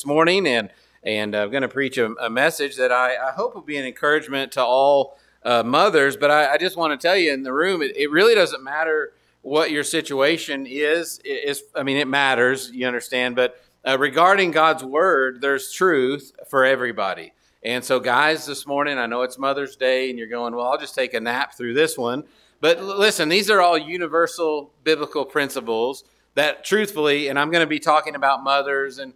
this morning, and I'm going to preach a message that I hope will be an encouragement to all mothers. But I just want to tell you in the room, it really doesn't matter what your situation is. I mean, it matters, you understand. But regarding God's word, there's truth for everybody. And so, guys, this morning, I know it's Mother's Day, and you're going, well, I'll just take a nap through this one. But listen, these are all universal biblical principles that truthfully, and I'm going to be talking about mothers and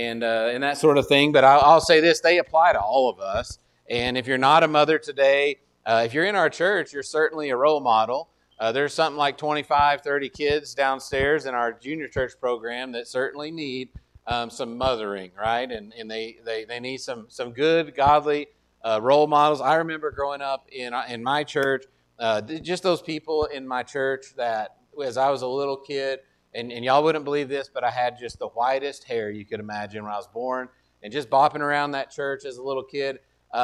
that sort of thing, but I'll say this, they apply to all of us. And if you're not a mother today, if you're in our church, you're certainly a role model. There's something like 25, 30 kids downstairs in our junior church program that certainly need some mothering, right? And they need some good, godly role models. I remember growing up in my church, just those people in my church that as I was a little kid, and y'all wouldn't believe this, but I had just the whitest hair you could imagine when I was born, and just bopping around that church as a little kid.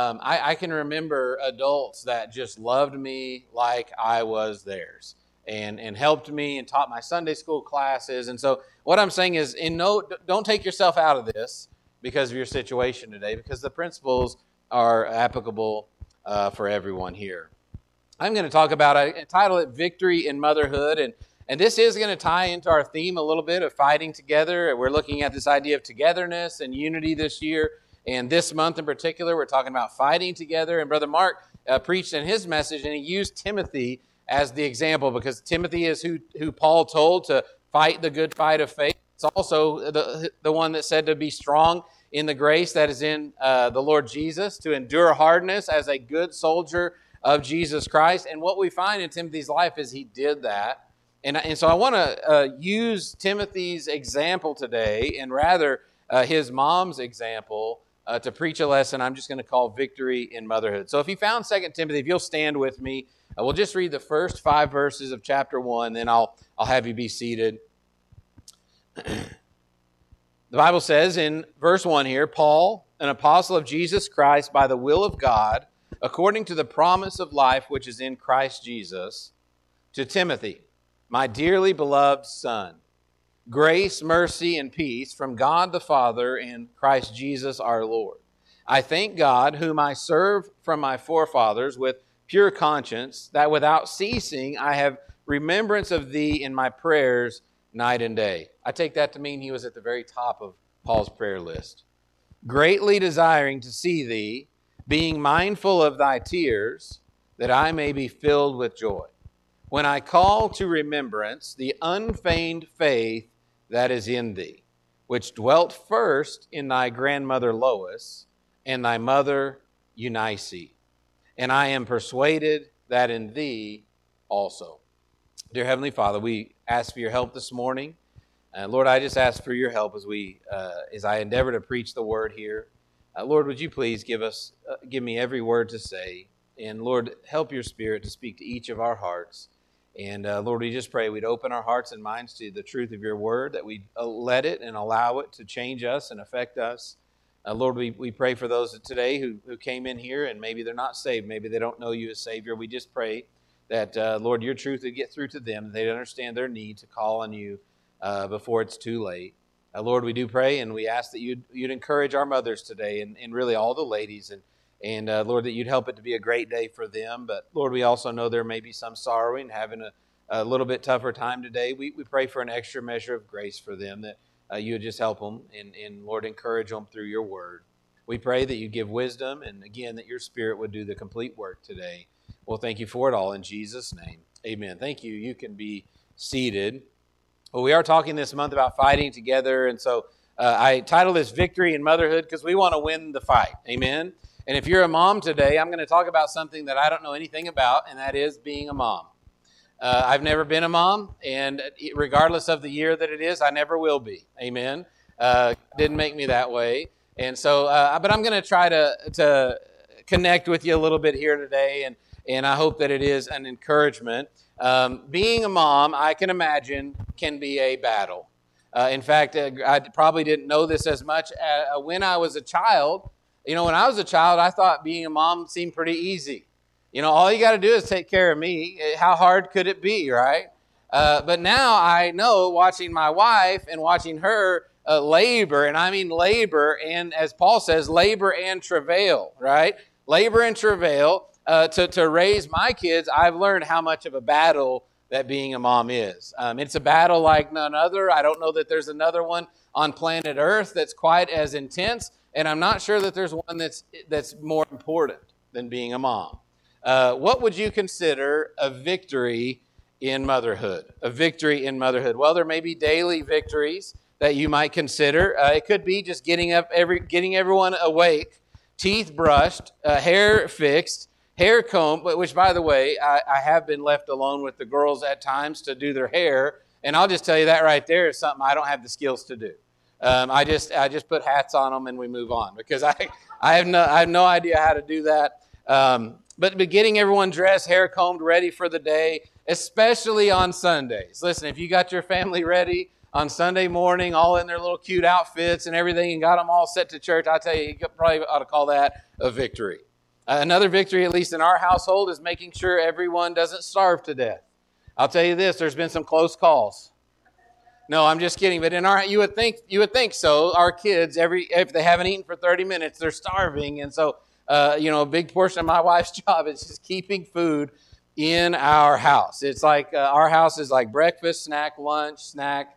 I can remember adults that just loved me like I was theirs and helped me and taught my Sunday school classes. And so what I'm saying is, don't take yourself out of this because of your situation today, because the principles are applicable for everyone here. I'm going to talk about, I title it Victory in Motherhood, and this is going to tie into our theme a little bit of fighting together. We're looking at this idea of togetherness and unity this year. And this month in particular, we're talking about fighting together. And Brother Mark preached in his message, and he used Timothy as the example because Timothy is who Paul told to fight the good fight of faith. It's also the one that said to be strong in the grace that is in the Lord Jesus, to endure hardness as a good soldier of Jesus Christ. And what we find in Timothy's life is he did that. And so I want to use Timothy's example today, and rather his mom's example, to preach a lesson I'm just going to call Victory in Motherhood. So if you found 2 Timothy, if you'll stand with me, we'll just read the first 5 verses of chapter 1, then I'll have you be seated. The Bible says in verse 1 here, Paul, an apostle of Jesus Christ by the will of God, according to the promise of life which is in Christ Jesus, to Timothy, my dearly beloved son, grace, mercy, and peace from God the Father and Christ Jesus our Lord. I thank God, whom I serve from my forefathers with pure conscience, that without ceasing I have remembrance of thee in my prayers night and day. I take that to mean he was at the very top of Paul's prayer list. Greatly desiring to see thee, being mindful of thy tears, that I may be filled with joy, when I call to remembrance the unfeigned faith that is in thee, which dwelt first in thy grandmother Lois and thy mother Eunice. And I am persuaded that in thee also. Dear Heavenly Father, we ask for your help this morning. Lord, I just ask for your help as I endeavor to preach the word here. Lord, would you please give me every word to say, and Lord, help your Spirit to speak to each of our hearts. And Lord, we just pray we'd open our hearts and minds to the truth of your word, that we'd let it and allow it to change us and affect us. Lord, we pray for those today who came in here and maybe they're not saved, maybe they don't know you as Savior. We just pray that, Lord, your truth would get through to them, they'd understand their need to call on you before it's too late. Lord, we do pray and we ask that you'd encourage our mothers today and really all the ladies, and Lord, that you'd help it to be a great day for them. But Lord, we also know there may be some sorrowing, having a little bit tougher time today. We pray for an extra measure of grace for them, that you would just help them and Lord, encourage them through your word. We pray that you give wisdom, and again, that your Spirit would do the complete work today. Well, thank you for it all in Jesus' name. Amen. Thank you. You can be seated. Well, we are talking this month about fighting together, and so I titled this Victory in Motherhood because we want to win the fight. Amen. And if you're a mom today, I'm going to talk about something that I don't know anything about, and that is being a mom. I've never been a mom, and regardless of the year that it is, I never will be. Amen. Didn't make me that way. And so, but I'm going to try to connect with you a little bit here today, and I hope that it is an encouragement. Being a mom, I can imagine, can be a battle. In fact, I probably didn't know this as much when I was a child. You know, when I was a child, I thought being a mom seemed pretty easy. You know, all you got to do is take care of me. How hard could it be, right? But now I know, watching my wife and watching her labor, and I mean labor, and as Paul says, labor and travail, right? Labor and travail to raise my kids. I've learned how much of a battle that being a mom is. It's a battle like none other. I don't know that there's another one on planet Earth that's quite as intense, and I'm not sure that there's one that's more important than being a mom. What would you consider a victory in motherhood? A victory in motherhood. Well, there may be daily victories that you might consider. It could be just getting everyone awake, teeth brushed, hair fixed, hair comb, which, by the way, I have been left alone with the girls at times to do their hair, and I'll just tell you that right there is something I don't have the skills to do. I just put hats on them and we move on because I have no idea how to do that. But getting everyone dressed, hair combed, ready for the day, especially on Sundays. Listen, if you got your family ready on Sunday morning, all in their little cute outfits and everything, and got them all set to church, I tell you probably ought to call that a victory. Another victory, at least in our household, is making sure everyone doesn't starve to death. I'll tell you this: there's been some close calls. No, I'm just kidding. But you would think so. Our kids, if they haven't eaten for 30 minutes, they're starving, and so a big portion of my wife's job is just keeping food in our house. It's like our house is like breakfast, snack, lunch, snack,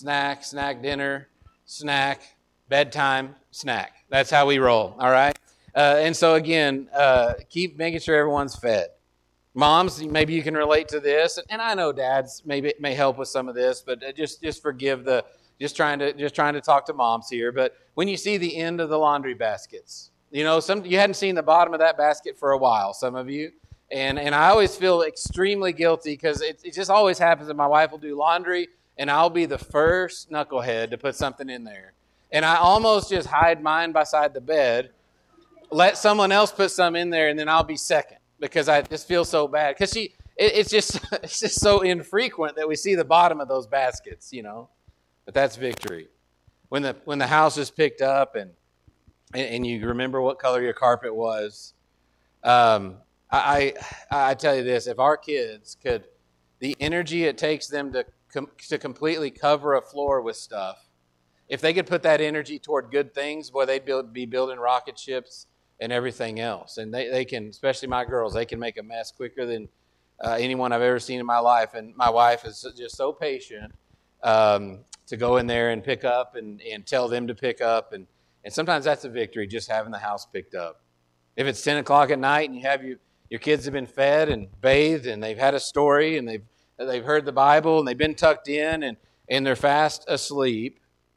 dinner, snack, bedtime, snack. That's how we roll. All right. And so again, keep making sure everyone's fed. Moms, maybe you can relate to this, and I know dads may help with some of this, but just forgive just trying to talk to moms here. But when you see the end of the laundry baskets, you hadn't seen the bottom of that basket for a while, some of you, and I always feel extremely guilty because it just always happens that my wife will do laundry, and I'll be the first knucklehead to put something in there, and I almost just hide mine beside the bed, let someone else put some in there, and then I'll be second. Because I just feel so bad. Because it's just so infrequent that we see the bottom of those baskets, But that's victory. When the house is picked up and you remember what color your carpet was. I tell you this: if our kids could, the energy it takes them to completely cover a floor with stuff, if they could put that energy toward good things, boy, they'd be building rocket ships and everything else. And they can, especially my girls, they can make a mess quicker than anyone I've ever seen in my life. And my wife is just so patient to go in there and pick up and tell them to pick up. And sometimes that's a victory, just having the house picked up. If it's 10 o'clock at night and you have your kids have been fed and bathed and they've had a story and they've heard the Bible and they've been tucked in and they're fast asleep,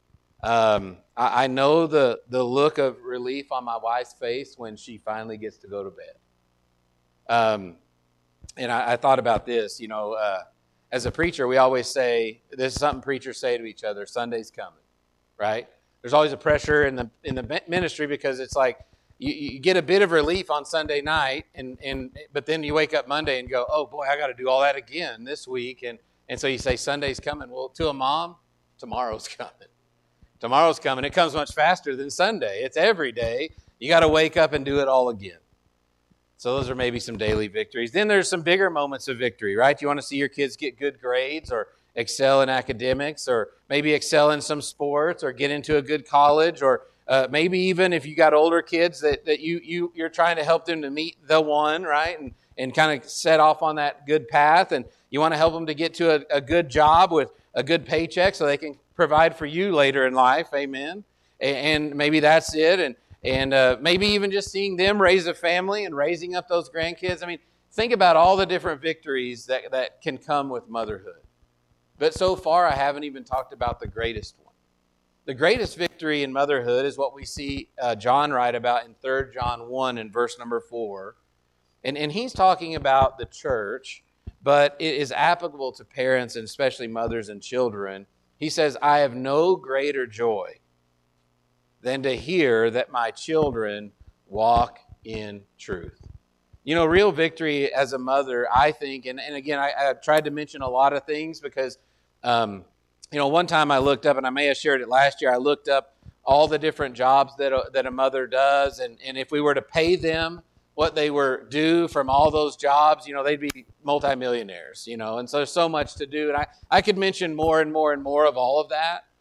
I know the look of relief on my wife's face when she finally gets to go to bed. And I thought about this, as a preacher, we always say, this is something preachers say to each other: Sunday's coming, right? There's always a pressure in the ministry because it's like you get a bit of relief on Sunday night, but then you wake up Monday and go, oh boy, I got to do all that again this week, and so you say Sunday's coming. Well, to a mom, tomorrow's coming. Tomorrow's coming. It comes much faster than Sunday. It's every day. You got to wake up and do it all again. So those are maybe some daily victories. Then there's some bigger moments of victory, right? You want to see your kids get good grades or excel in academics or maybe excel in some sports or get into a good college or maybe even if you got older kids that you're trying to help them to meet the one, right? And kind of set off on that good path. And you want to help them to get to a good job with a good paycheck so they can provide for you later in life, amen. And maybe that's it, and maybe even just seeing them raise a family and raising up those grandkids. I mean, think about all the different victories that can come with motherhood. But so far, I haven't even talked about the greatest one. The greatest victory in motherhood is what we see John write about in 3 John 1 in verse number 4, and he's talking about the church, but it is applicable to parents and especially mothers and children. He says, I have no greater joy than to hear that my children walk in truth. Real victory as a mother, I think, and again, I tried to mention a lot of things because, one time I looked up, and I may have shared it last year, I looked up all the different jobs that a mother does, and if we were to pay them what they were due from all those jobs, they'd be multimillionaires, and so there's so much to do. And I could mention more and more and more of all of that.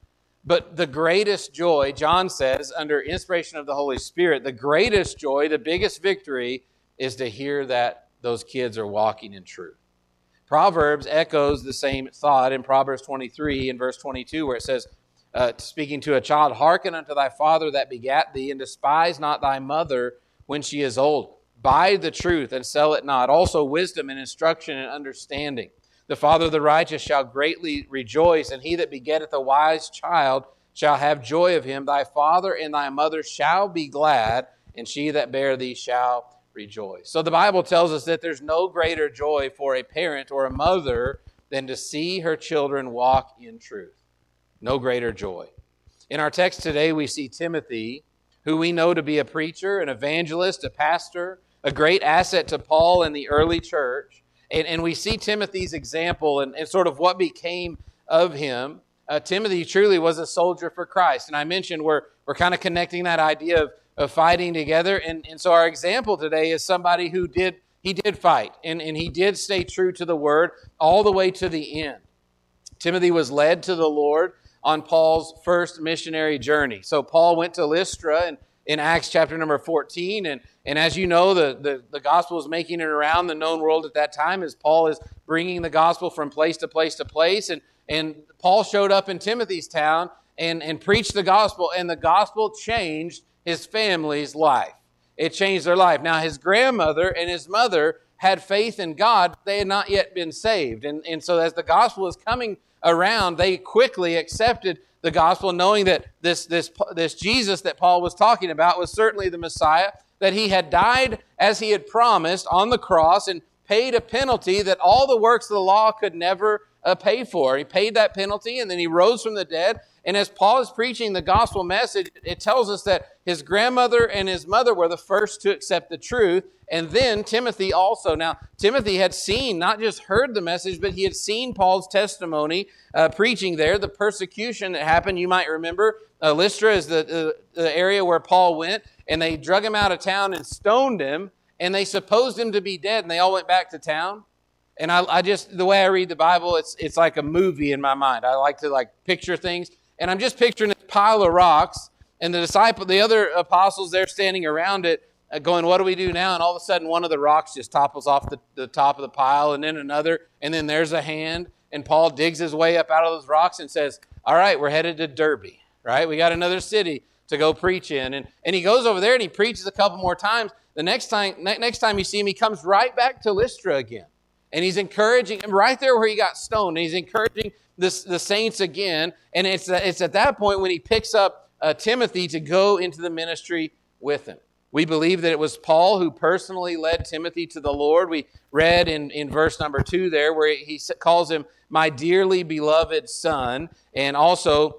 But the greatest joy, John says, under inspiration of the Holy Spirit, the greatest joy, the biggest victory is to hear that those kids are walking in truth. Proverbs echoes the same thought in Proverbs 23 and verse 22, where it says, speaking to a child, hearken unto thy father that begat thee, and despise not thy mother when she is old. Buy the truth and sell it not. Also wisdom and instruction and understanding. The father of the righteous shall greatly rejoice, and he that begetteth a wise child shall have joy of him. Thy father and thy mother shall be glad, and she that bare thee shall rejoice. So the Bible tells us that there's no greater joy for a parent or a mother than to see her children walk in truth. No greater joy. In our text today, we see Timothy, who we know to be a preacher, an evangelist, a pastor, a great asset to Paul and the early church. And we see Timothy's example and sort of what became of him. Timothy truly was a soldier for Christ. And I mentioned we're kind of connecting that idea of fighting together. And so our example today is somebody who did fight. And he did stay true to the word all the way to the end. Timothy was led to the Lord on Paul's first missionary journey. So Paul went to Lystra in Acts chapter number 14. And as you know, the gospel is making it around the known world at that time as Paul is bringing the gospel from place to place to place. And Paul showed up in Timothy's town and preached the gospel. And the gospel changed his family's life. It changed their life. Now, his grandmother and his mother had faith in God. They had not yet been saved. And so as the gospel was coming around, they quickly accepted the gospel, knowing that this Jesus that Paul was talking about was certainly the Messiah, that he had died as he had promised on the cross and paid a penalty that all the works of the law could never pay for. He paid that penalty, and then he rose from the dead. And as Paul is preaching the gospel message, it tells us that his grandmother and his mother were the first to accept the truth, and then Timothy also. Now, Timothy had seen, not just heard the message, but he had seen Paul's testimony preaching there, the persecution that happened. You might remember Lystra is the area where Paul went, and they drug him out of town and stoned him, and they supposed him to be dead, and they all went back to town. And I just, the way I read the Bible, it's like a movie in my mind. I like to picture things. And I'm just picturing a pile of rocks, and the other apostles, they're standing around it going, what do we do now? And all of a sudden, one of the rocks just topples off the top of the pile, and then another, and then there's a hand, and Paul digs his way up out of those rocks and says, all right, we're headed to Derbe, right? We got another city to go preach in. And he goes over there, and he preaches a couple more times. The next time you see him, he comes right back to Lystra again. And he's encouraging him right there where he got stoned. And he's encouraging the saints again. And it's at that point when he picks up Timothy to go into the ministry with him. We believe that it was Paul who personally led Timothy to the Lord. We read in verse number 2 there where he calls him my dearly beloved son. And also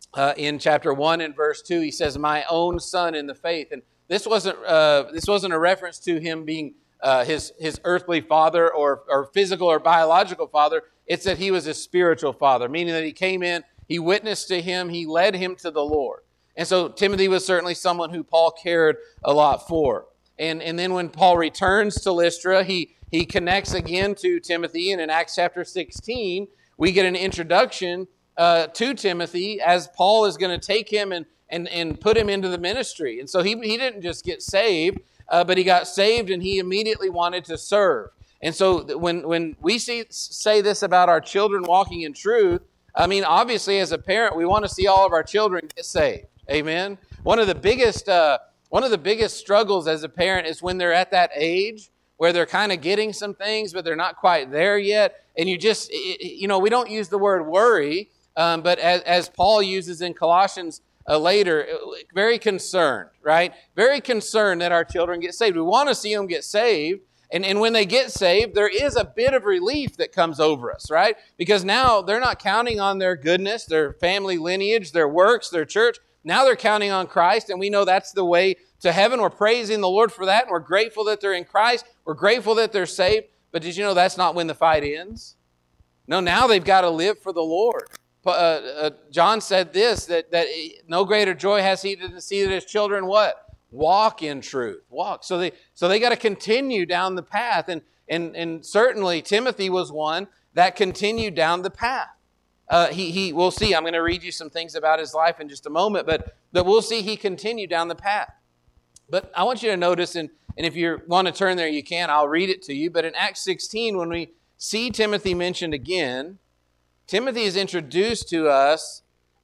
in chapter 1 and verse 2, he says my own son in the faith. And this wasn't a reference to him being his earthly father or physical or biological father. It's that he was his spiritual father, meaning that he came in, he witnessed to him, he led him to the Lord. And so Timothy was certainly someone who Paul cared a lot for. And then when Paul returns to Lystra, he connects again to Timothy. And in Acts chapter 16, we get an introduction to Timothy as Paul is going to take him and put him into the ministry. And so he didn't just get saved, but he got saved and he immediately wanted to serve. And so when we say this about our children walking in truth, I mean, obviously as a parent, we want to see all of our children get saved. Amen. One of the biggest struggles as a parent is when they're at that age where they're kind of getting some things, but they're not quite there yet. And we don't use the word worry, but as Paul uses in Colossians later, very concerned, right? Very concerned that our children get saved. We want to see them get saved. And when they get saved, there is a bit of relief that comes over us, right? Because now they're not counting on their goodness, their family lineage, their works, their church. Now they're counting on Christ, and we know that's the way to heaven. We're praising the Lord for that, and we're grateful that they're in Christ. We're grateful that they're saved. But did you know that's not when the fight ends? No, now they've got to live for the Lord. John said this, that no greater joy has he than to see that his children what? Walk in truth. Walk. So they got to continue down the path. And certainly Timothy was one that continued down the path. we'll see. I'm going to read you some things about his life in just a moment, but we'll see he continued down the path. But I want you to notice, and if you want to turn there, you can. I'll read it to you. But in Acts 16, when we see Timothy mentioned again, Timothy is introduced to us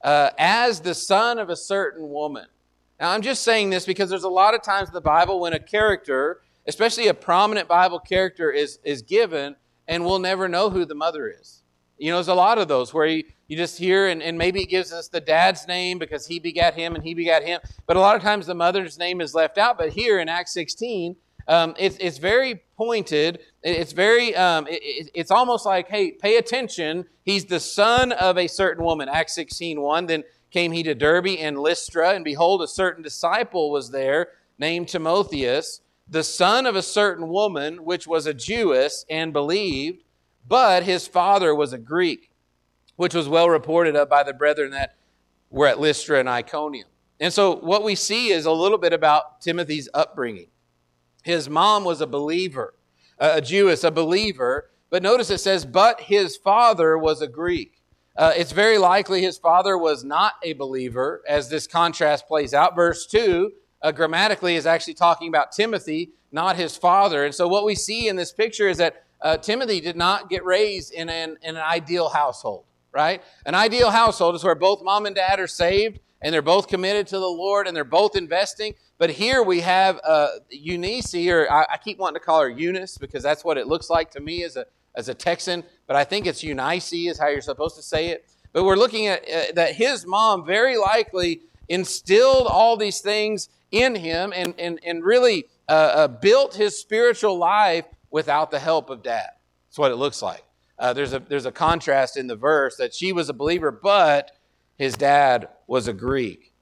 as the son of a certain woman. Now, I'm just saying this because there's a lot of times in the Bible when a character, especially a prominent Bible character, is given, and we'll never know who the mother is. You know, there's a lot of those where you just hear, and maybe it gives us the dad's name because he begat him and he begat him. But a lot of times the mother's name is left out. But here in Acts 16, it's very pointed. It's very, it's almost like, hey, pay attention. He's the son of a certain woman. Acts 16:1. Then came he to Derbe and Lystra, and behold, a certain disciple was there named Timotheus, the son of a certain woman, which was a Jewess, and believed, but his father was a Greek, which was well reported of by the brethren that were at Lystra and Iconium. And so what we see is a little bit about Timothy's upbringing. His mom was a believer, a Jewess, a believer. But notice it says, but his father was a Greek. It's very likely his father was not a believer, as this contrast plays out. Verse 2, grammatically, is actually talking about Timothy, not his father. And so what we see in this picture is that Timothy did not get raised in an ideal household, right? An ideal household is where both mom and dad are saved, and they're both committed to the Lord, and they're both investing. But here we have Eunice, or I keep wanting to call her Eunice because that's what it looks like to me as a Texan, but I think it's Eunice is how you're supposed to say it. But we're looking at that his mom very likely instilled all these things in him and really built his spiritual life without the help of dad. That's what it looks like. There's a contrast in the verse that she was a believer, but his dad was a Greek.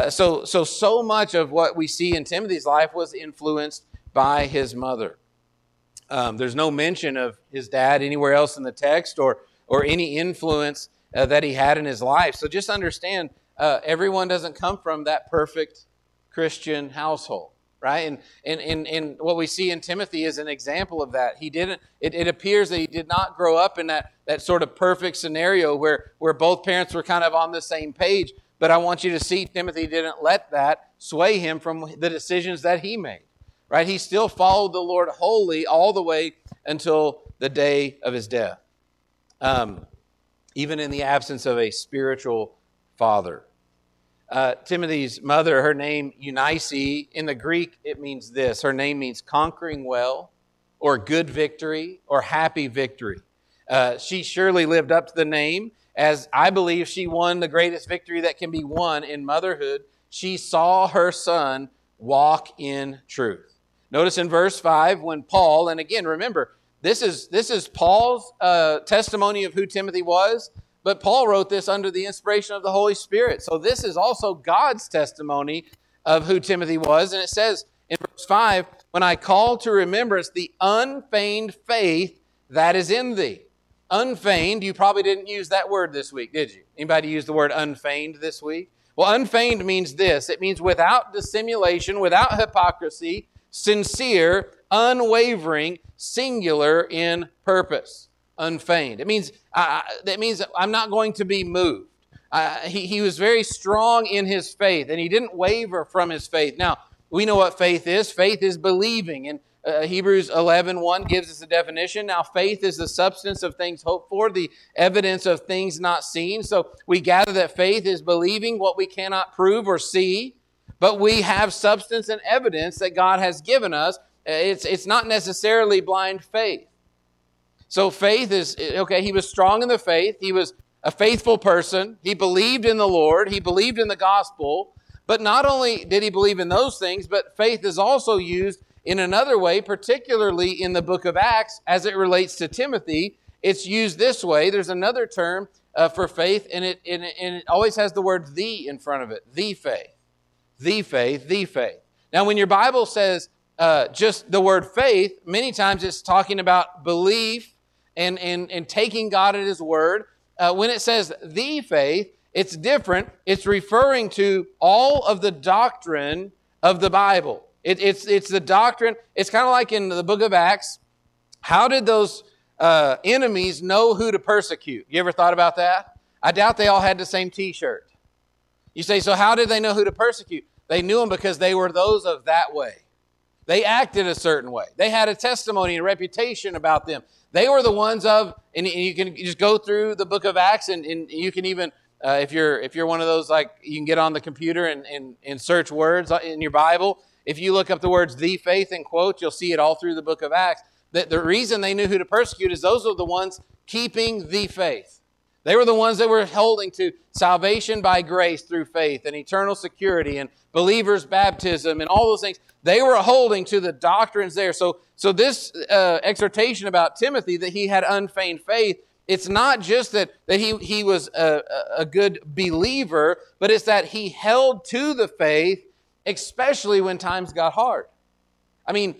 So much of what we see in Timothy's life was influenced by his mother. There's no mention of his dad anywhere else in the text or any influence that he had in his life. So just understand, everyone doesn't come from that perfect Christian household, right? And what we see in Timothy is an example of that. He didn't. It appears that he did not grow up in that sort of perfect scenario where both parents were kind of on the same page. But I want you to see Timothy didn't let that sway him from the decisions that he made. Right? He still followed the Lord wholly all the way until the day of his death. Even in the absence of a spiritual father. Timothy's mother, her name Eunice, in the Greek it means this. Her name means conquering well, or good victory, or happy victory. She surely lived up to the name, as I believe she won the greatest victory that can be won in motherhood. She saw her son walk in truth. Notice in verse 5 when Paul, and again, remember, this is Paul's testimony of who Timothy was, but Paul wrote this under the inspiration of the Holy Spirit. So this is also God's testimony of who Timothy was. And it says in verse 5, when I call to remembrance the unfeigned faith that is in thee. Unfeigned, you probably didn't use that word this week, did you? Anybody use the word unfeigned this week? Well, unfeigned means this. It means without dissimulation, without hypocrisy, sincere, unwavering, singular in purpose. Unfeigned. It means that means I'm not going to be moved. He was very strong in his faith, and he didn't waver from his faith. Now, we know what faith is. Faith is believing. And Hebrews 11:1 gives us a definition. Now, faith is the substance of things hoped for, the evidence of things not seen. So we gather that faith is believing what we cannot prove or see, but we have substance and evidence that God has given us. It's not necessarily blind faith. So faith is, okay, he was strong in the faith. He was a faithful person. He believed in the Lord. He believed in the gospel. But not only did he believe in those things, but faith is also used in another way, particularly in the book of Acts, as it relates to Timothy. It's used this way. There's another term for faith, and it always has the word "the" in front of it. The faith. The faith, the faith. Now, when your Bible says just the word faith, many times it's talking about belief and taking God at His word. When it says the faith, it's different. It's referring to all of the doctrine of the Bible. It's the doctrine. It's kind of like in the book of Acts. How did those enemies know who to persecute? You ever thought about that? I doubt they all had the same t-shirt. You say, so how did they know who to persecute? They knew them because they were those of that way. They acted a certain way. They had a testimony and reputation about them. They were the ones of, and you can just go through the book of Acts, and you can even, if you're one of those, like, you can get on the computer and search words in your Bible. If you look up the words "the faith" in quotes, you'll see it all through the book of Acts. That the reason they knew who to persecute is those are the ones keeping the faith. They were the ones that were holding to salvation by grace through faith and eternal security and believers' baptism and all those things. They were holding to the doctrines there. So this exhortation about Timothy, that he had unfeigned faith, it's not just that he was a good believer, but it's that he held to the faith, especially when times got hard. I mean,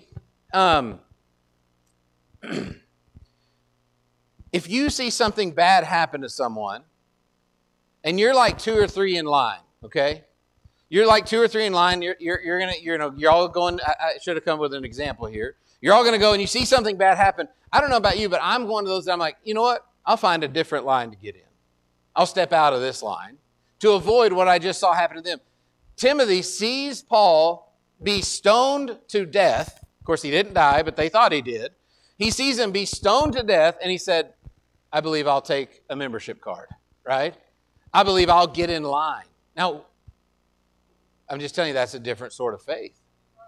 if you see something bad happen to someone, and you're like 2 or 3 in line, okay? You're like 2 or 3 in line. You're all going. I should have come with an example here. You're all going to go, and you see something bad happen. I don't know about you, but I'm one of those that I'm like, you know what? I'll find a different line to get in. I'll step out of this line to avoid what I just saw happen to them. Timothy sees Paul be stoned to death. Of course, he didn't die, but they thought he did. He sees him be stoned to death, and he said, I believe I'll take a membership card, right? I believe I'll get in line. Now, I'm just telling you, that's a different sort of faith.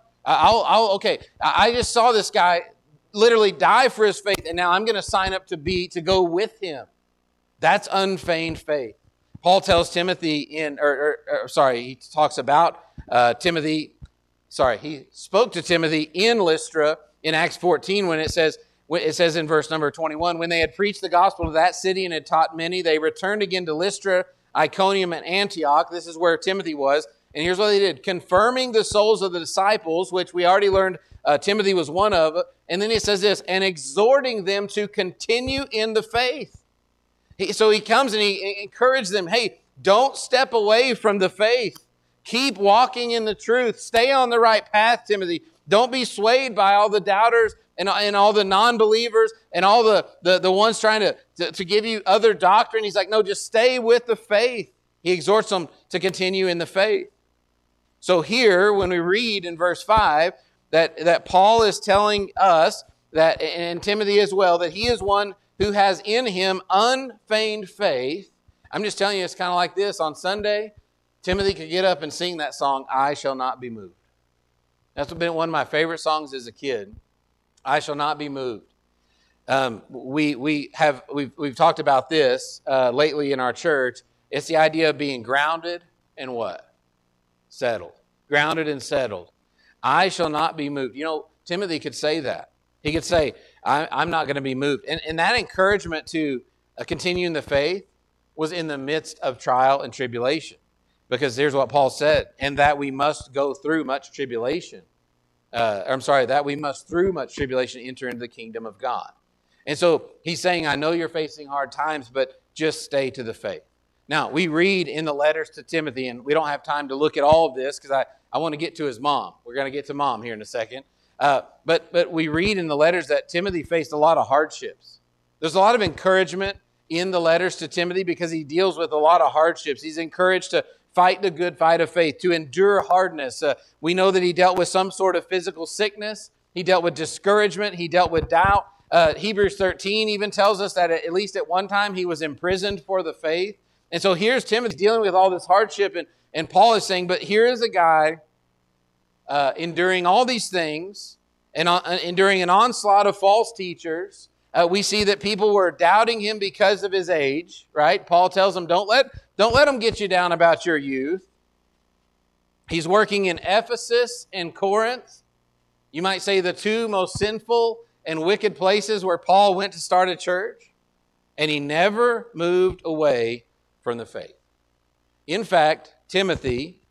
I just saw this guy literally die for his faith, and now I'm going to sign up to go with him. That's unfeigned faith. Paul tells Timothy he talks about Timothy. He spoke to Timothy in Lystra in Acts 14 when it says in verse number 21, when they had preached the gospel to that city and had taught many, they returned again to Lystra, Iconium, and Antioch. This is where Timothy was. And here's what they did. Confirming the souls of the disciples, which we already learned Timothy was one of. And then it says this, and exhorting them to continue in the faith. So he comes and he encouraged them, hey, don't step away from the faith. Keep walking in the truth. Stay on the right path, Timothy. Don't be swayed by all the doubters and all the non-believers and all the ones trying to give you other doctrine. He's like, no, just stay with the faith. He exhorts them to continue in the faith. So here, when we read in verse 5 that Paul is telling us, that, and Timothy as well, that he is one who has in him unfeigned faith. I'm just telling you, it's kind of like this. On Sunday, Timothy could get up and sing that song, I Shall Not Be Moved. That's been one of my favorite songs as a kid. I shall not be moved. We've talked about this lately in our church. It's the idea of being grounded and what? Settled. Grounded and settled. I shall not be moved. You know, Timothy could say that. He could say, I'm not going to be moved. And that encouragement to continue in the faith was in the midst of trial and tribulation. Because here's what Paul said, and that we must go through much tribulation. That we must through much tribulation enter into the kingdom of God. And so he's saying, I know you're facing hard times, but just stay to the faith. Now, we read in the letters to Timothy, and we don't have time to look at all of this because I want to get to his mom. We're going to get to mom here in a second. But we read in the letters that Timothy faced a lot of hardships. There's a lot of encouragement in the letters to Timothy because he deals with a lot of hardships. He's encouraged to fight the good fight of faith, to endure hardness. We know that he dealt with some sort of physical sickness. He dealt with discouragement. He dealt with doubt. Hebrews 13 even tells us that at least at one time he was imprisoned for the faith. And so here's Timothy dealing with all this hardship. And Paul is saying, but here is a guy enduring all these things and enduring an onslaught of false teachers. We see that people were doubting him because of his age, right? Paul tells them, don't let them get you down about your youth. He's working in Ephesus and Corinth. You might say the two most sinful and wicked places where Paul went to start a church. And he never moved away from the faith. In fact, Timothy,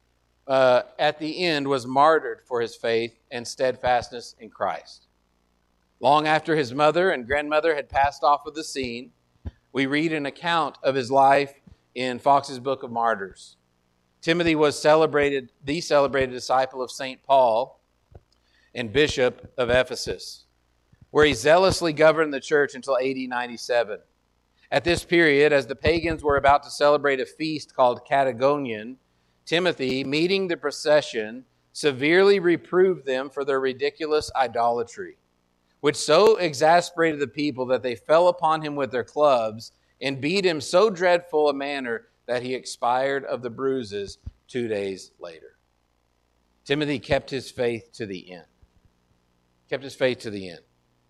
at the end, was martyred for his faith and steadfastness in Christ. Long after his mother and grandmother had passed off of the scene, we read an account of his life in Fox's Book of Martyrs. Timothy was the celebrated disciple of St. Paul and Bishop of Ephesus, where he zealously governed the church until AD 97. At this period, as the pagans were about to celebrate a feast called Catagonian, Timothy, meeting the procession, severely reproved them for their ridiculous idolatry, which so exasperated the people that they fell upon him with their clubs and beat him so dreadful a manner that he expired of the bruises 2 days later. Timothy kept his faith to the end. Kept his faith to the end.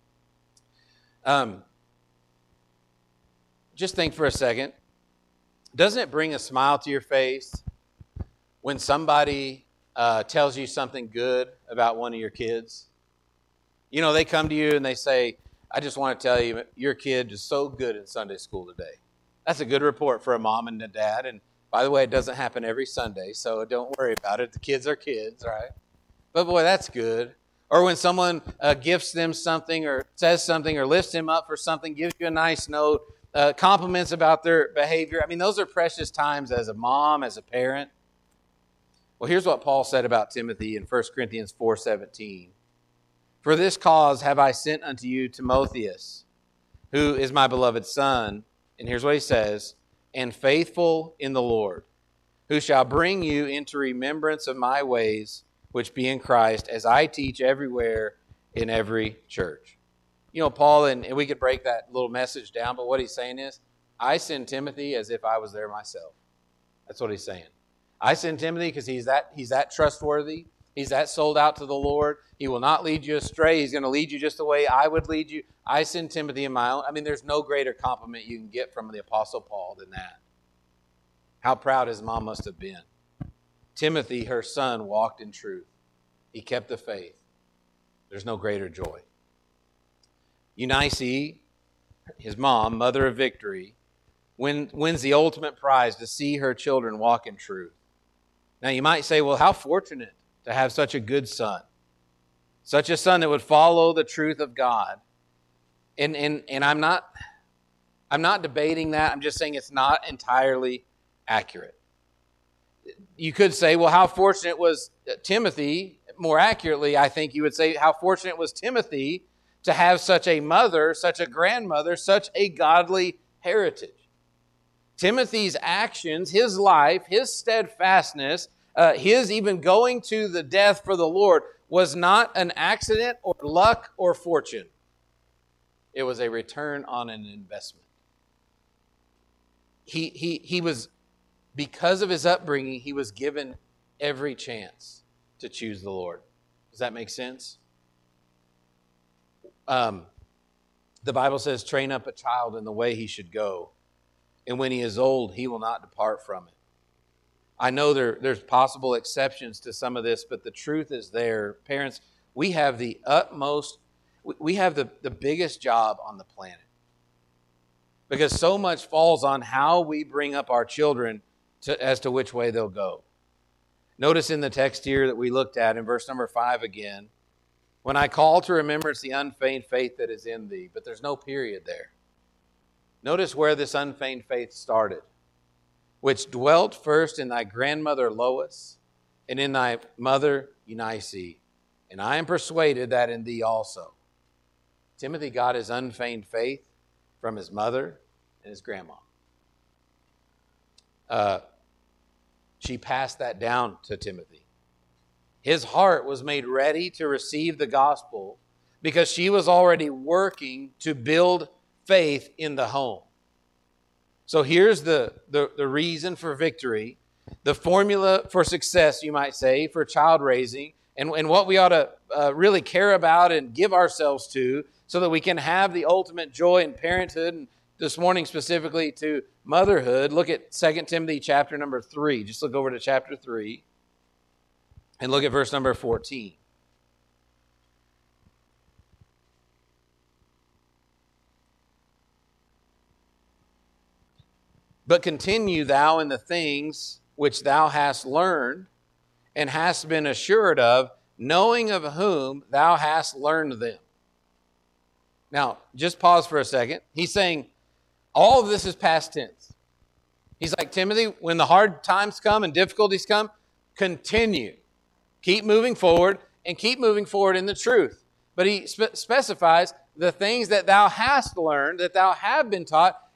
Just think for a second. Doesn't it bring a smile to your face when somebody tells you something good about one of your kids? You know, they come to you and they say, I just want to tell you, your kid is so good in Sunday school today. That's a good report for a mom and a dad. And by the way, it doesn't happen every Sunday, so don't worry about it. The kids are kids, right? But boy, that's good. Or when someone gifts them something or says something or lifts them up for something, gives you a nice note, compliments about their behavior. I mean, those are precious times as a mom, as a parent. Well, here's what Paul said about Timothy in 1 Corinthians 4:17. For this cause have I sent unto you Timotheus, who is my beloved son, and here's what he says, and faithful in the Lord, who shall bring you into remembrance of my ways, which be in Christ, as I teach everywhere in every church. You know, Paul, and we could break that little message down, but what he's saying is, I send Timothy as if I was there myself. That's what he's saying. I send Timothy because he's that trustworthy. He's that sold out to the Lord. He will not lead you astray. He's going to lead you just the way I would lead you. I send Timothy in my own. I mean, there's no greater compliment you can get from the Apostle Paul than that. How proud his mom must have been. Timothy, her son, walked in truth. He kept the faith. There's no greater joy. Eunice, his mom, mother of victory, wins the ultimate prize to see her children walk in truth. Now you might say, well, how fortunate to have such a good son. Such a son that would follow the truth of God. And I'm not debating that. I'm just saying it's not entirely accurate. You could say, well, how fortunate was Timothy? More accurately, I think you would say, how fortunate was Timothy to have such a mother, such a grandmother, such a godly heritage. Timothy's actions, his life, his steadfastness, his even going to the death for the Lord was not an accident or luck or fortune. It was a return on an investment. He was, because of his upbringing, he was given every chance to choose the Lord. Does that make sense? The Bible says, train up a child in the way he should go, and when he is old, he will not depart from it. I know there's possible exceptions to some of this, but the truth is there. Parents, we have the biggest job on the planet. Because so much falls on how we bring up our children as to which way they'll go. Notice in the text here that we looked at in verse number 5 again, when I call to remembrance the unfeigned faith that is in thee, but there's no period there. Notice where this unfeigned faith started, which dwelt first in thy grandmother Lois and in thy mother Eunice, and I am persuaded that in thee also. Timothy got his unfeigned faith from his mother and his grandma. She passed that down to Timothy. His heart was made ready to receive the gospel because she was already working to build faith in the home. So here's the reason for victory, the formula for success, you might say, for child raising, and what we ought to really care about and give ourselves to so that we can have the ultimate joy in parenthood, and this morning specifically to motherhood. Look at 2 Timothy chapter number 3. Just look over to chapter 3 and look at verse number 14. But continue thou in the things which thou hast learned and hast been assured of, knowing of whom thou hast learned them. Now, just pause for a second. He's saying all of this is past tense. He's like, Timothy, when the hard times come and difficulties come, continue. Keep moving forward and keep moving forward in the truth. But he specifies the things that thou hast learned, that thou have been taught,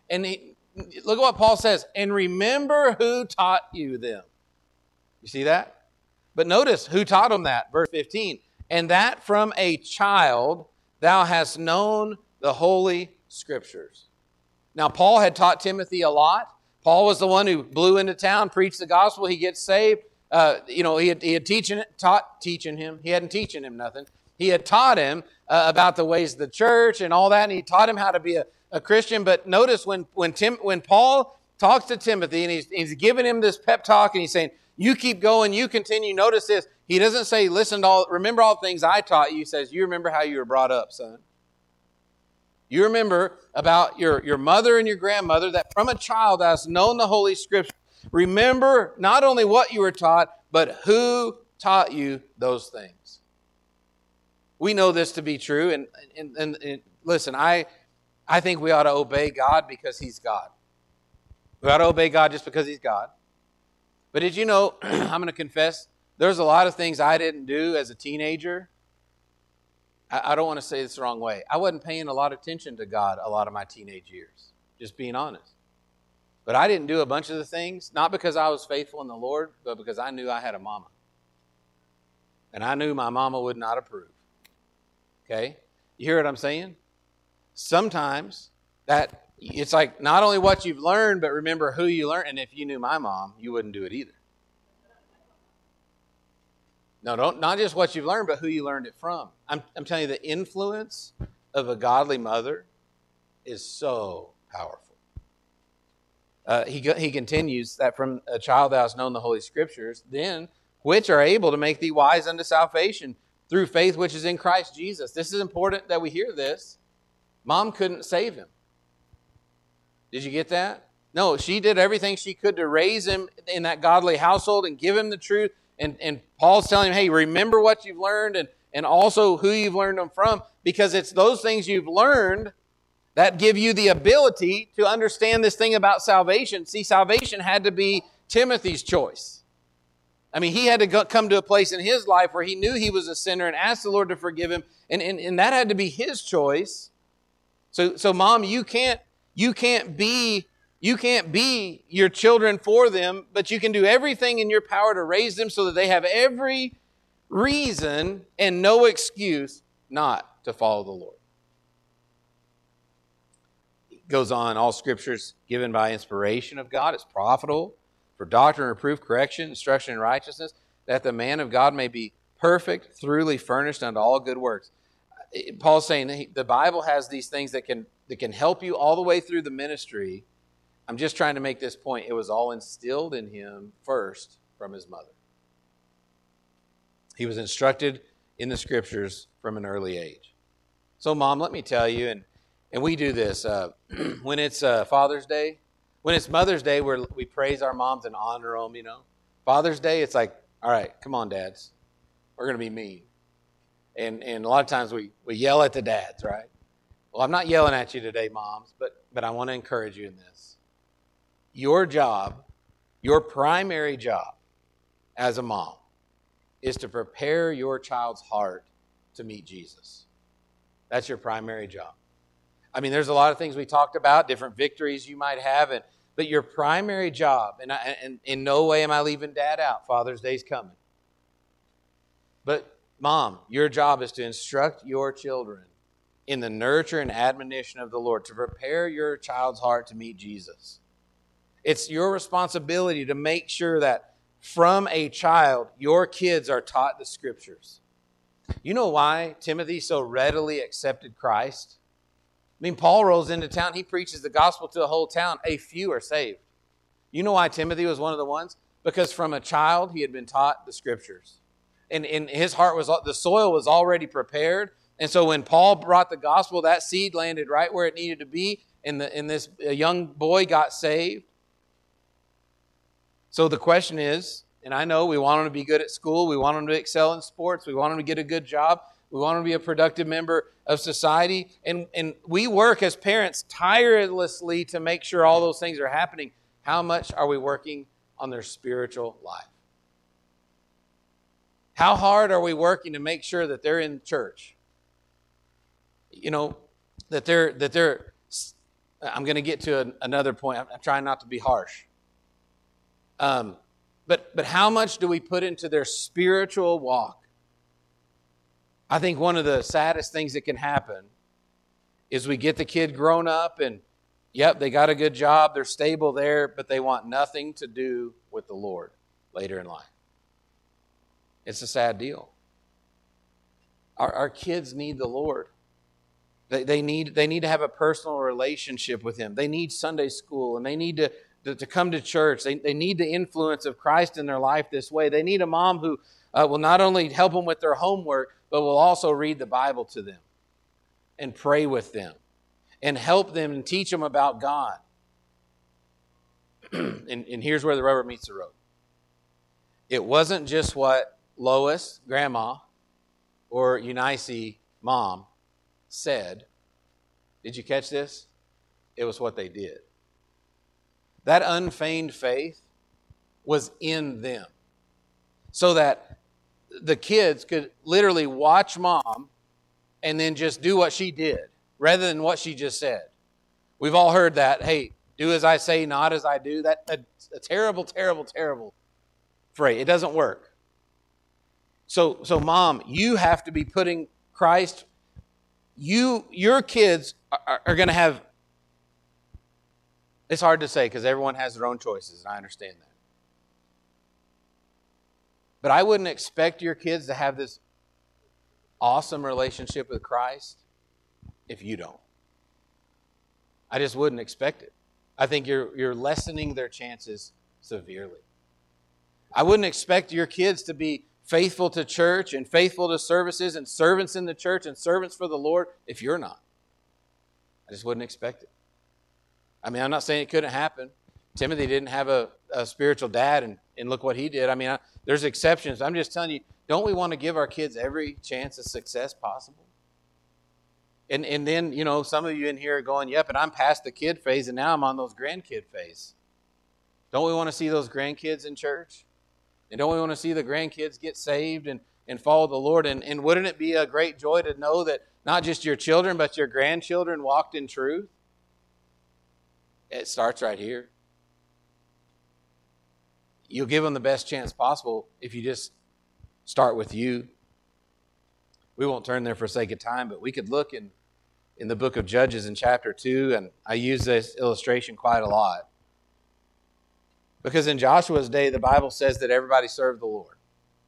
And look at what Paul says. And remember who taught you them. You see that? But notice who taught them that. Verse 15. And that from a child thou hast known the Holy Scriptures. Now, Paul had taught Timothy a lot. Paul was the one who blew into town, preached the gospel. He gets saved. He had teaching him. He hadn't teaching him nothing. He had taught him about the ways of the church and all that, and he taught him how to be a Christian. But notice when Paul talks to Timothy and he's giving him this pep talk and he's saying, you keep going, you continue. Notice this. He doesn't say, remember all the things I taught you. He says, you remember how you were brought up, son. You remember about your mother and your grandmother, that from a child thou hast known the Holy Scripture. Remember not only what you were taught, but who taught you those things. We know this to be true. And listen, I think we ought to obey God because He's God. We ought to obey God just because He's God. But did you know, I'm going to confess, there's a lot of things I didn't do as a teenager. I don't want to say this the wrong way. I wasn't paying a lot of attention to God a lot of my teenage years, just being honest. But I didn't do a bunch of the things, not because I was faithful in the Lord, but because I knew I had a mama. And I knew my mama would not approve. Okay? You hear what I'm saying? Sometimes that it's like not only what you've learned, but remember who you learned. And if you knew my mom, you wouldn't do it either. No, not just what you've learned, but who you learned it from. I'm telling you, the influence of a godly mother is so powerful. He continues that from a child thou hast known the Holy Scriptures, then which are able to make thee wise unto salvation through faith which is in Christ Jesus. This is important that we hear this. Mom couldn't save him. Did you get that? No, she did everything she could to raise him in that godly household and give him the truth. And Paul's telling him, hey, remember what you've learned and also who you've learned them from, because it's those things you've learned that give you the ability to understand this thing about salvation. See, salvation had to be Timothy's choice. I mean, he had to come to a place in his life where he knew he was a sinner and asked the Lord to forgive him, and that had to be his choice. So Mom, you can't be your children for them, but you can do everything in your power to raise them so that they have every reason and no excuse not to follow the Lord. It goes on, all Scripture's given by inspiration of God. It's profitable for doctrine, reproof, correction, instruction in righteousness, that the man of God may be perfect, thoroughly furnished unto all good works. Paul's saying the Bible has these things that can help you all the way through the ministry. I'm just trying to make this point. It was all instilled in him first from his mother. He was instructed in the Scriptures from an early age. So, Mom, let me tell you, and we do this when it's Father's Day, when it's Mother's Day, we praise our moms and honor them, you know. Father's Day, it's like, all right, come on, dads. We're going to be mean. And a lot of times we yell at the dads, right? Well, I'm not yelling at you today, moms, but I want to encourage you in this. Your job, your primary job as a mom, is to prepare your child's heart to meet Jesus. That's your primary job. I mean, there's a lot of things we talked about, different victories you might have, but your primary job, and in no way am I leaving Dad out. Father's Day's coming. But Mom, your job is to instruct your children in the nurture and admonition of the Lord, to prepare your child's heart to meet Jesus. It's your responsibility to make sure that from a child, your kids are taught the Scriptures. You know why Timothy so readily accepted Christ? I mean, Paul rolls into town. He preaches the gospel to the whole town. A few are saved. You know why Timothy was one of the ones? Because from a child, he had been taught the Scriptures. And his heart the soil was already prepared. And so when Paul brought the gospel, that seed landed right where it needed to be. And this young boy got saved. So the question is, and I know we want them to be good at school. We want them to excel in sports. We want them to get a good job. We want them to be a productive member of society. And we work as parents tirelessly to make sure all those things are happening. How much are we working on their spiritual life? How hard are we working to make sure that they're in church? You know, that they're I'm going to get to another point. I'm trying not to be harsh. But how much do we put into their spiritual walk? I think one of the saddest things that can happen is we get the kid grown up and, yep, they got a good job, they're stable there, but they want nothing to do with the Lord later in life. It's a sad deal. Our kids need the Lord. They need to have a personal relationship with Him. They need Sunday school, and they need to come to church. They need the influence of Christ in their life this way. They need a mom who will not only help them with their homework, but will also read the Bible to them and pray with them and help them and teach them about God. And here's where the rubber meets the road. It wasn't just what Lois, grandma, or Eunice, mom, said. Did you catch this? It was what they did. That unfeigned faith was in them. So that the kids could literally watch mom and then just do what she did rather than what she just said. We've all heard that, hey, do as I say, not as I do. That's a terrible, terrible, terrible phrase. It doesn't work. So mom, you have to be putting Christ. Your kids are going to have, it's hard to say because everyone has their own choices, and I understand that. But I wouldn't expect your kids to have this awesome relationship with Christ if you don't. I just wouldn't expect it. I think you're lessening their chances severely. I wouldn't expect your kids to be faithful to church and faithful to services and servants in the church and servants for the Lord if you're not. I just wouldn't expect it. I mean, I'm not saying it couldn't happen. Timothy didn't have a spiritual dad, and look what he did. I mean, there's exceptions. I'm just telling you, don't we want to give our kids every chance of success possible? And then, you know, some of you in here are going, yep, and I'm past the kid phase, and now I'm on those grandkid phase. Don't we want to see those grandkids in church? And don't we want to see the grandkids get saved and follow the Lord? And wouldn't it be a great joy to know that not just your children, but your grandchildren walked in truth? It starts right here. You'll give them the best chance possible if you just start with you. We won't turn there for sake of time, but we could look in the book of Judges in chapter 2, and I use this illustration quite a lot. Because in Joshua's day, the Bible says that everybody served the Lord.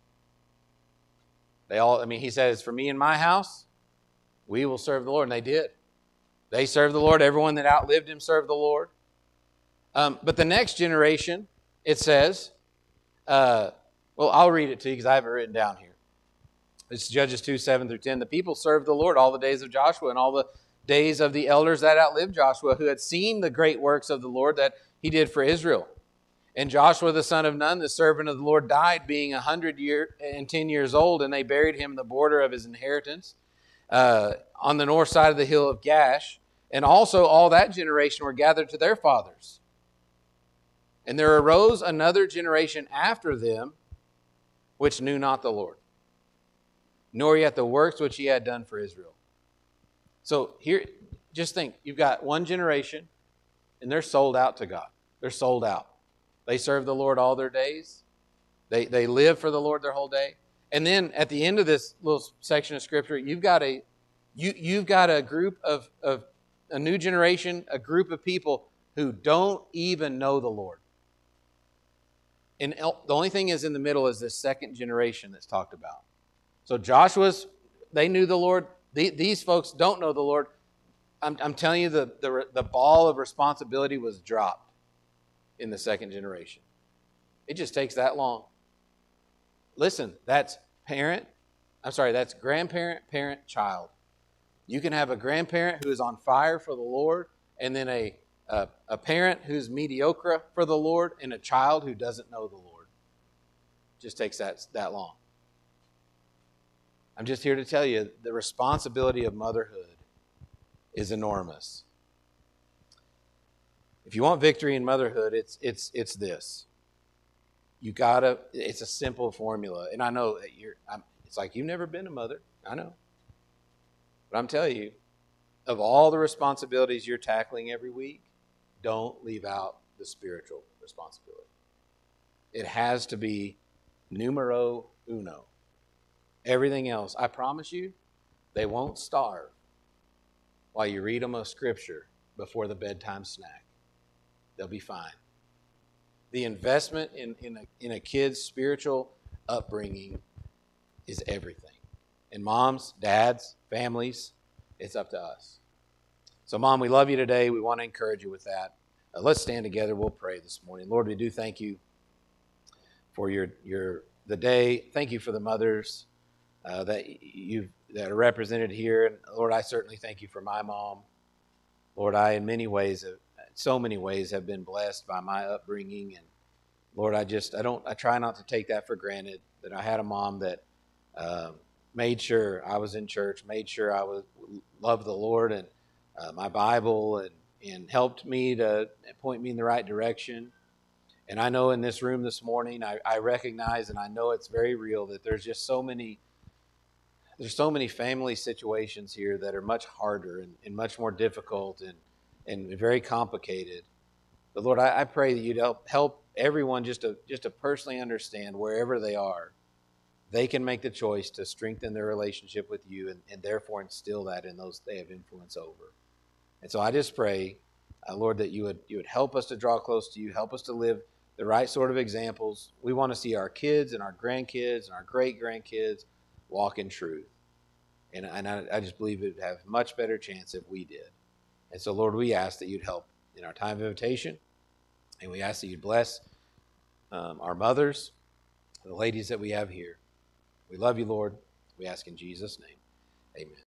He says, for me and my house, we will serve the Lord. And they did. They served the Lord. Everyone that outlived him served the Lord. But the next generation, it says, I'll read it to you because I have it written down here. It's Judges 2, 7 through 10. The people served the Lord all the days of Joshua and all the days of the elders that outlived Joshua, who had seen the great works of the Lord that he did for Israel. And Joshua the son of Nun, the servant of the Lord, died being 110 years old, and they buried him in the border of his inheritance on the north side of the hill of Gash. And also all that generation were gathered to their fathers. And there arose another generation after them, which knew not the Lord, nor yet the works which he had done for Israel. So here, just think, you've got one generation, and they're sold out to God. They're sold out. They serve the Lord all their days. They live for the Lord their whole day. And then at the end of this little section of Scripture, you've got a group of a new generation, a group of people who don't even know the Lord. And the only thing is in the middle is this second generation that's talked about. So they knew the Lord. These folks don't know the Lord. I'm telling you, the ball of responsibility was dropped in the second generation. It just takes that long. Listen, that's grandparent, parent, child. You can have a grandparent who is on fire for the Lord, and then a parent who's mediocre for the Lord, and a child who doesn't know the Lord. It just takes that long. I'm just here to tell you the responsibility of motherhood is enormous. If you want victory in motherhood, it's this. It's a simple formula. And I know that it's like you've never been a mother. I know. But I'm telling you, of all the responsibilities you're tackling every week, don't leave out the spiritual responsibility. It has to be numero uno. Everything else, I promise you, they won't starve while you read them a scripture before the bedtime snack. They'll be fine. The investment in a kid's spiritual upbringing is everything. And moms, dads, families, it's up to us. So, Mom, we love you today. We want to encourage you with that. Let's stand together. We'll pray this morning. Lord, we do thank you for the day. Thank you for the mothers that are represented here. And Lord, I certainly thank you for my mom. Lord, I in so many ways have been blessed by my upbringing. And Lord, I try not to take that for granted, that I had a mom that made sure I was in church, made sure I loved the Lord and my Bible, and helped me to point me in the right direction. And I know in this room this morning, I recognize and I know it's very real that there's so many family situations here that are much harder and much more difficult and very complicated. But Lord, I pray that you'd help everyone just to personally understand wherever they are, they can make the choice to strengthen their relationship with you and therefore instill that in those they have influence over. And so I just pray, Lord, that you would help us to draw close to you, help us to live the right sort of examples. We want to see our kids and our grandkids and our great-grandkids walk in truth. And I just believe it would have a much better chance if we did. And so, Lord, we ask that you'd help in our time of invitation. And we ask that you'd bless our mothers, the ladies that we have here. We love you, Lord. We ask in Jesus' name. Amen.